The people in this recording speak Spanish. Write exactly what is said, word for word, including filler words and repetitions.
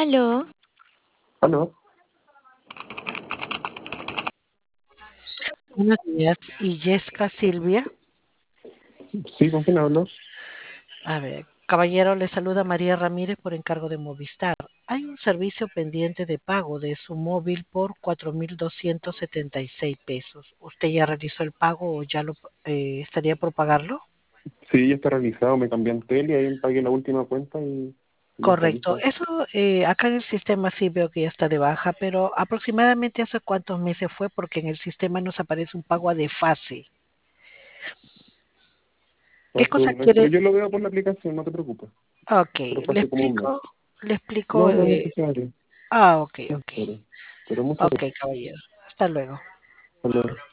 Aló, Aló, Buenos días, y Yesca Silvia. sí, ¿con quién hablo? A ver, caballero, le saluda María Ramírez por encargo de Movistar. Hay un servicio pendiente de pago de su móvil por cuatro mil doscientos setenta y seis pesos. ¿Usted ya realizó el pago o ya lo eh, estaría por pagarlo? Sí, ya está realizado, me cambié en tele, ahí pagué la última cuenta y ya está Correcto. listo. Eso eh, acá en el sistema sí veo que ya está de baja, pero aproximadamente hace cuántos meses fue porque en el sistema nos aparece un pago a desfase. ¿Qué Hace cosa un mes, pero quiere? yo lo veo por la aplicación, no te preocupes, Ok, pero fue le hace como un mes. explico, le explico. No, no es eh, necesario, ah, ok, no es ok. necesario. Pero muchas Ok, gracias. caballero. Hasta luego. Hasta luego.